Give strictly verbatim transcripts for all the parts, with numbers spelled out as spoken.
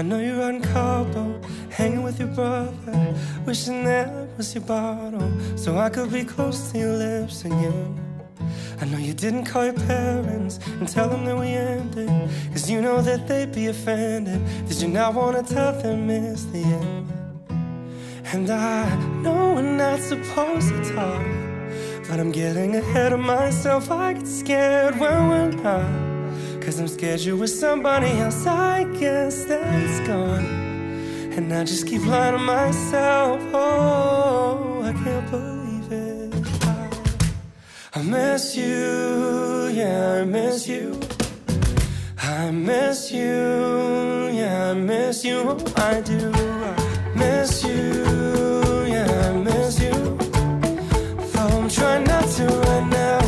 I know you're riding Cabo, hanging with your brother, wishing that was your bottle, so I could be close to your lips again. I know you didn't call your parents and tell them that we ended, cause you know that they'd be offended. Did you not want to tell them it's the end? And I know we're not supposed to talk, but I'm getting ahead of myself. I get scared when we're not, cause I'm scared you're with somebody else. I guess that it's gone, and I just keep lying to myself. Oh, I can't believe it. I, I miss you, yeah, I miss you. I miss you, yeah, I miss you. Oh, I do. I miss you, yeah, I miss you. Though I'm trying not to right now.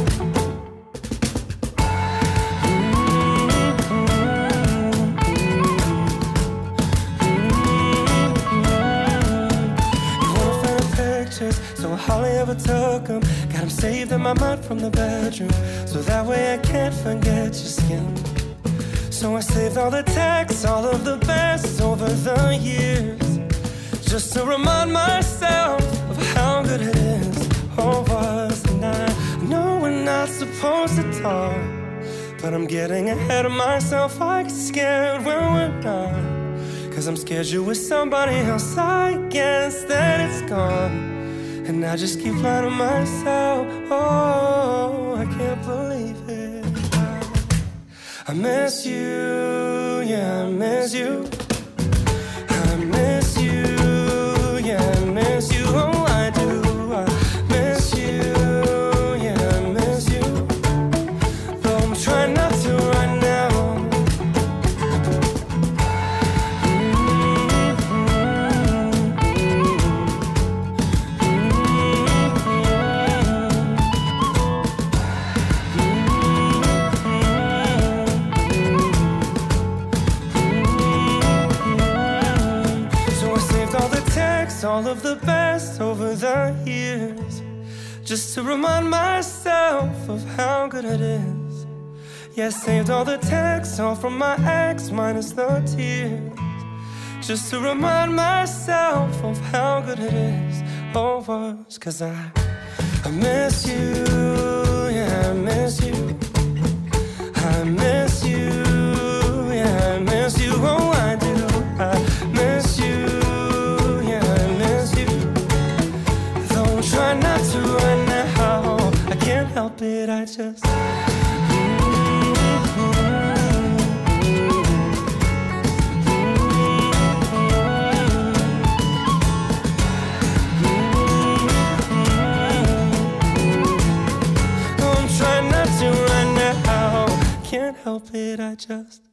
So I hardly ever took them. Got them saved in my mind from the bedroom, so that way I can't forget your skin. So I saved all the texts, all of the best over the years, just to remind myself of how good it is. Oh, wasn't I? I know we're not supposed to talk, but I'm getting ahead of myself. I get scared when we're not, cause I'm scared you're with somebody else. I guess that it's gone, and I just keep lying to myself. Oh, I can't believe it. I, I miss you, yeah, I miss you. I miss you, yeah, I miss you. Oh, I do. I miss you, yeah, I miss you. Though I'm trying not to right now. All of the best over the years, just to remind myself of how good it is. Yeah, saved all the texts, all from my ex, minus the tears, just to remind myself of how good it is. Oh, was cause I, I miss you, yeah, I miss you. I miss you, yeah, I miss you. Oh, I do. I miss you, try not to right now. I can't help it, I just I'm trying not to right now. Can't help it, I just